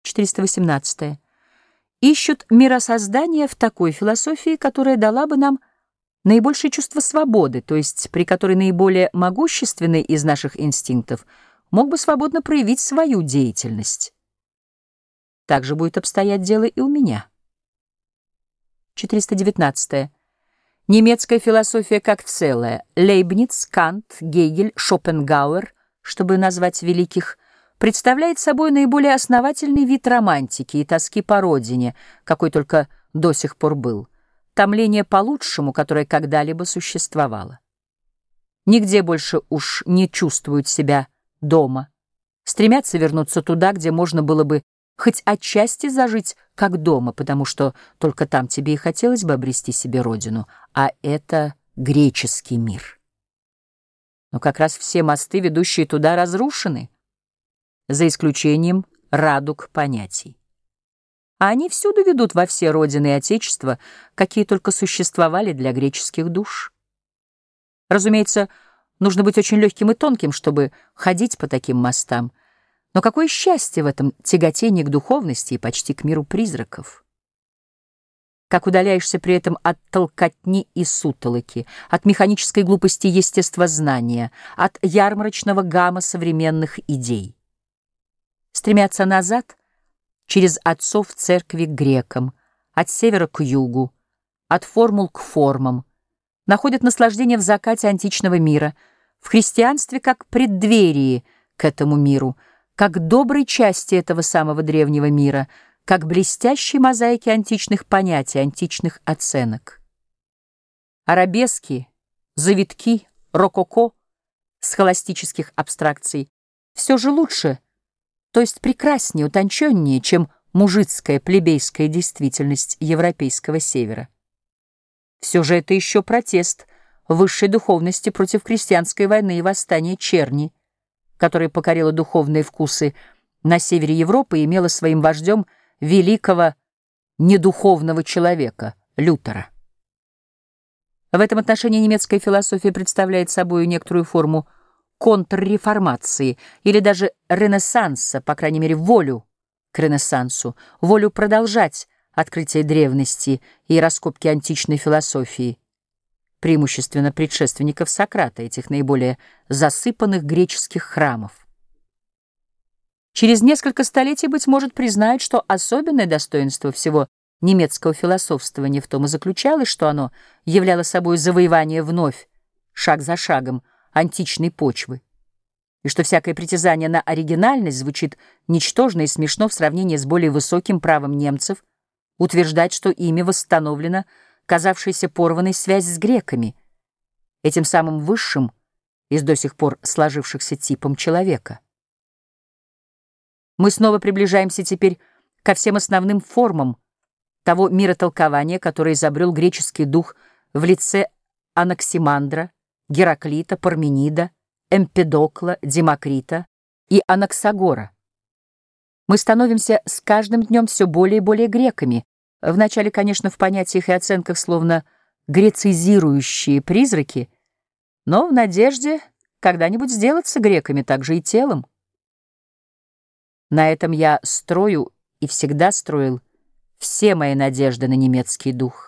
418. Ищут миросоздания в такой философии, которая дала бы нам наибольшее чувство свободы, то есть при которой наиболее могущественный из наших инстинктов мог бы свободно проявить свою деятельность. Так же будет обстоять дело и у меня. 419. Немецкая философия как целая, Лейбниц, Кант, Гегель, Шопенгауэр, чтобы назвать великих, представляет собой наиболее основательный вид романтики и тоски по родине, какой только до сих пор был, томление по лучшему, которое когда-либо существовало. Нигде больше уж не чувствуют себя дома, стремятся вернуться туда, где можно было бы хоть отчасти зажить как дома, потому что только там тебе и хотелось бы обрести себе родину, а это греческий мир. Но как раз все мосты, ведущие туда, разрушены, за исключением радуг понятий. А они всюду ведут во все родины и отечества, какие только существовали для греческих душ. Разумеется, нужно быть очень легким и тонким, чтобы ходить по таким мостам, но какое счастье в этом тяготении к духовности и почти к миру призраков! Как удаляешься при этом от толкотни и сутолоки, от механической глупости естествознания, от ярмарочного гамма современных идей. Стремятся назад через отцов церкви к грекам, от севера к югу, от формул к формам, находят наслаждение в закате античного мира, в христианстве как преддверии к этому миру, как доброй части этого самого древнего мира, как блестящей мозаики античных понятий, античных оценок. Арабески, завитки, рококо, схоластических абстракций все же лучше, то есть прекраснее, утонченнее, чем мужицкая плебейская действительность европейского севера. Все же это еще протест высшей духовности против крестьянской войны и восстания черни, которая покорила духовные вкусы на севере Европы и имела своим вождем великого недуховного человека Лютера. В этом отношении немецкая философия представляет собой некоторую форму контрреформации или даже ренессанса, по крайней мере, волю к ренессансу, волю продолжать открытие древности и раскопки античной философии, преимущественно предшественников Сократа, этих наиболее засыпанных греческих храмов. Через несколько столетий, быть может, признают, что особенное достоинство всего немецкого философствования в том и заключалось, что оно являло собой завоевание вновь, шаг за шагом, античной почвы, и что всякое притязание на оригинальность звучит ничтожно и смешно в сравнении с более высоким правом немцев утверждать, что ими восстановлена казавшаяся порванной связь с греками, этим самым высшим из до сих пор сложившихся типом человека. Мы снова приближаемся теперь ко всем основным формам того миротолкования, которое изобрел греческий дух в лице Анаксимандра, Гераклита, Парменида, Эмпедокла, Демокрита и Анаксагора. Мы становимся с каждым днем все более и более греками, вначале, конечно, в понятиях и оценках словно грецизирующие призраки, но в надежде когда-нибудь сделаться греками также и телом. На этом я строю и всегда строил все мои надежды на немецкий дух.